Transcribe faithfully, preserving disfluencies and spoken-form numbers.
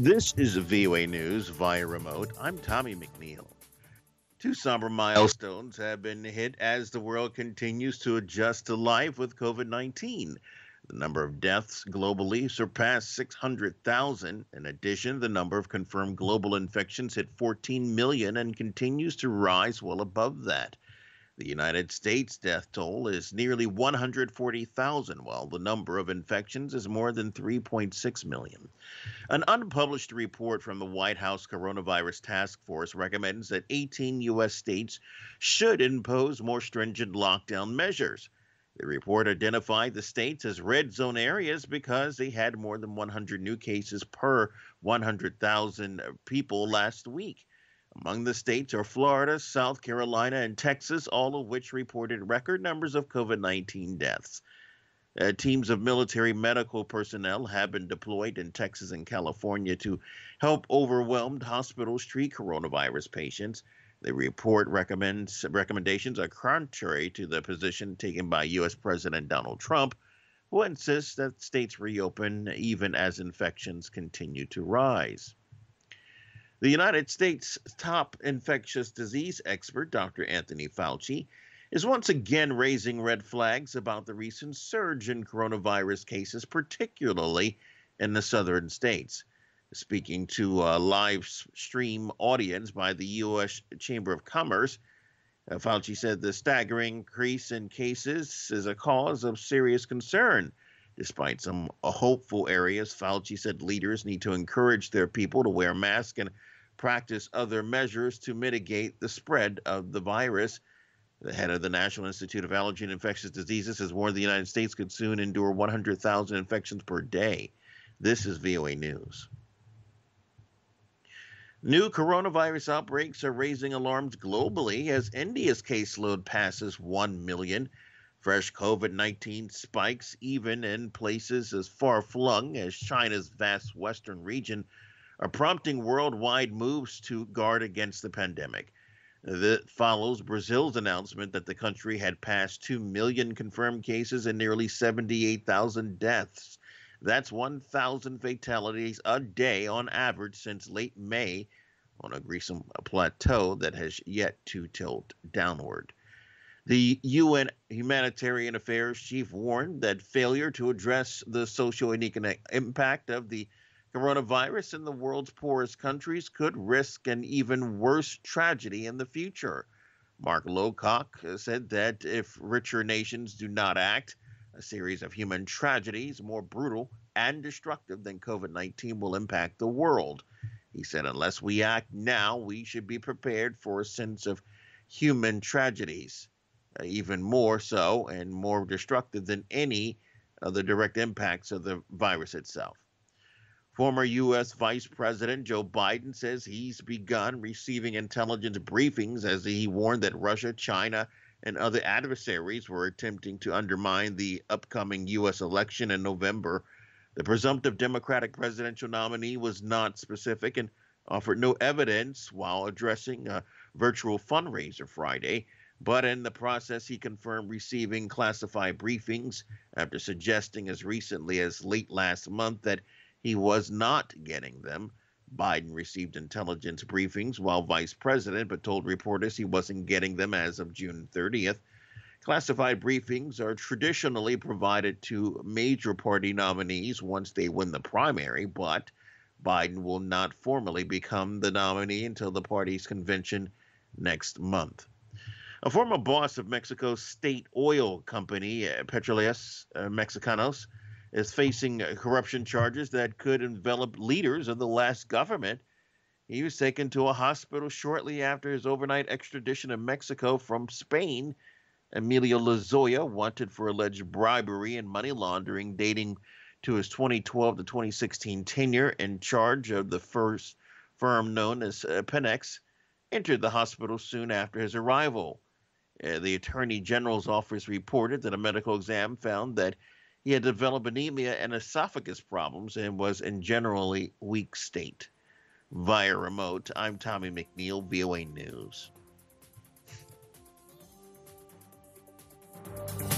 This is V O A News via remote. I'm Tommy McNeil. Two somber milestones have been hit as the world continues to adjust to life with COVID nineteen. The number of deaths globally surpassed six hundred thousand. In addition, the number of confirmed global infections hit fourteen million and continues to rise well above that. The United States death toll is nearly one hundred forty thousand, while the number of infections is more than three point six million. An unpublished report from the White House Coronavirus Task Force recommends that eighteen U S states should impose more stringent lockdown measures. The report identified the states as red zone areas because they had more than one hundred new cases per one hundred thousand people last week. Among the states are Florida, South Carolina, and Texas, all of which reported record numbers of COVID nineteen deaths. Uh, teams of military medical personnel have been deployed in Texas and California to help overwhelmed hospitals treat coronavirus patients. The report recommends recommendations are contrary to the position taken by U S. President Donald Trump, who insists that states reopen even as infections continue to rise. The United States' top infectious disease expert, Doctor Anthony Fauci, is once again raising red flags about the recent surge in coronavirus cases, particularly in the southern states. Speaking to a live stream audience by the U S. Chamber of Commerce, uh, Fauci said the staggering increase in cases is a cause of serious concern. Despite some hopeful areas, Fauci said leaders need to encourage their people to wear masks and practice other measures to mitigate the spread of the virus. The head of the National Institute of Allergy and Infectious Diseases has warned the United States could soon endure one hundred thousand infections per day. This is V O A News. New coronavirus outbreaks are raising alarms globally as India's caseload passes one million. Fresh COVID nineteen spikes even in places as far-flung as China's vast western region are prompting worldwide moves to guard against the pandemic. That follows Brazil's announcement that the country had passed two million confirmed cases and nearly seventy-eight thousand deaths. That's one thousand fatalities a day on average since late May, on a gruesome plateau that has yet to tilt downward. The U N Humanitarian Affairs Chief warned that failure to address the social and economic impact of the coronavirus in the world's poorest countries could risk an even worse tragedy in the future. Mark Lowcock said that if richer nations do not act, a series of human tragedies more brutal and destructive than COVID nineteen will impact the world. He said, unless we act now, we should be prepared for a sense of human tragedies, uh, even more so and more destructive than any of the direct impacts of the virus itself. Former U S. Vice President Joe Biden says he's begun receiving intelligence briefings as he warned that Russia, China, and other adversaries were attempting to undermine the upcoming U S election in November. The presumptive Democratic presidential nominee was not specific and offered no evidence while addressing a virtual fundraiser Friday, but in the process he confirmed receiving classified briefings after suggesting as recently as late last month that he was not getting them. Biden received intelligence briefings while vice president, but told reporters he wasn't getting them as of June thirtieth. Classified briefings are traditionally provided to major party nominees once they win the primary, but Biden will not formally become the nominee until the party's convention next month. A former boss of Mexico's state oil company, Petróleos Mexicanos, is facing corruption charges that could envelop leaders of the last government. He was taken to a hospital shortly after his overnight extradition to Mexico from Spain. Emilio Lozoya, wanted for alleged bribery and money laundering dating to his twenty twelve to twenty sixteen tenure in charge of the first firm known as uh, Pemex, entered the hospital soon after his arrival. Uh, the Attorney General's office reported that a medical exam found that he had developed anemia and esophagus problems and was in generally weak state. Via remote, I'm Tommy McNeil, V O A News.